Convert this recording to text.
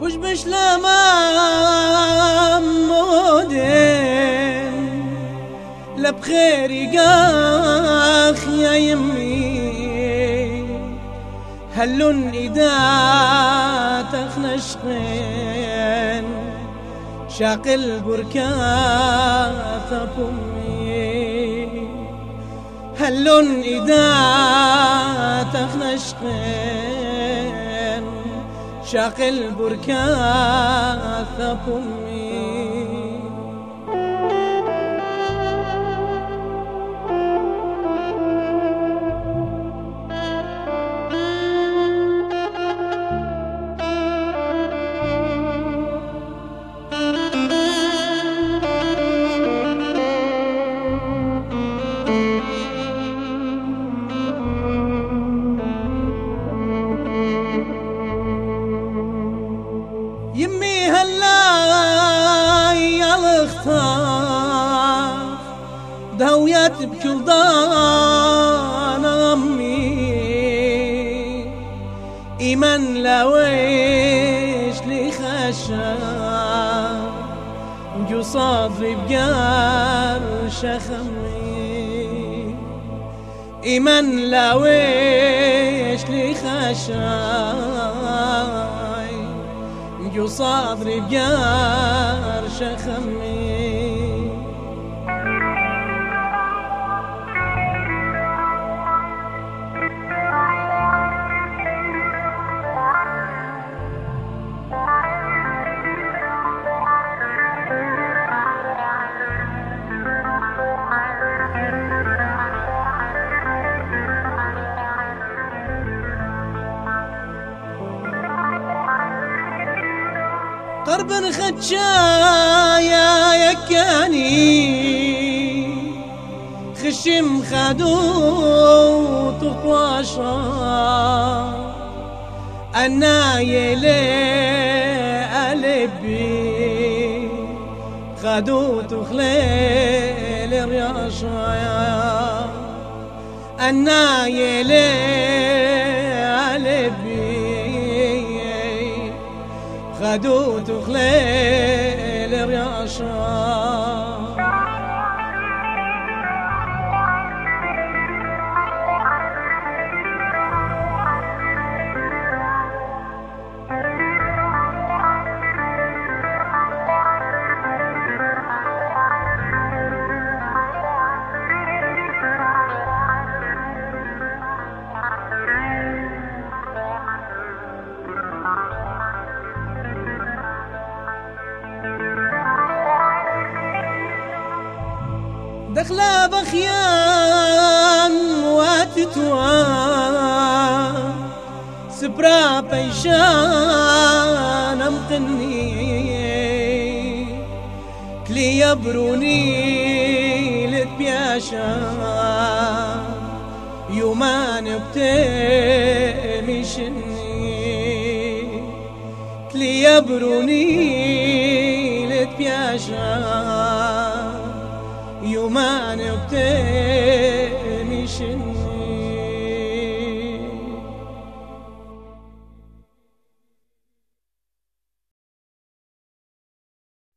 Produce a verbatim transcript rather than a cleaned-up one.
وش بشلامم مودن لبخيري قاخ يا يمي هلون إذا تخنشقين شاقل بركات أمي هلون إذا تخنشقين شاقل بركات أمي يمي هلا يا الاختار دهويات بكل ضان امي ايمن لويش لي خشا وجو صدري بقار شخمي ايمن لويش لي خشا جو صدري بقار شخمي قرب خدشايا يكاني خشم خدو تطواشا أنا يلي قلبي خدو تخليل رياشا أنا يلي قلبي خدوت وخليل رياشا دخلا بخيان واتتوا سبرا بيشان امقني كلي يبروني لتبياشا يومان بتمشني كلي يبروني لتبياشا يومان بتمشني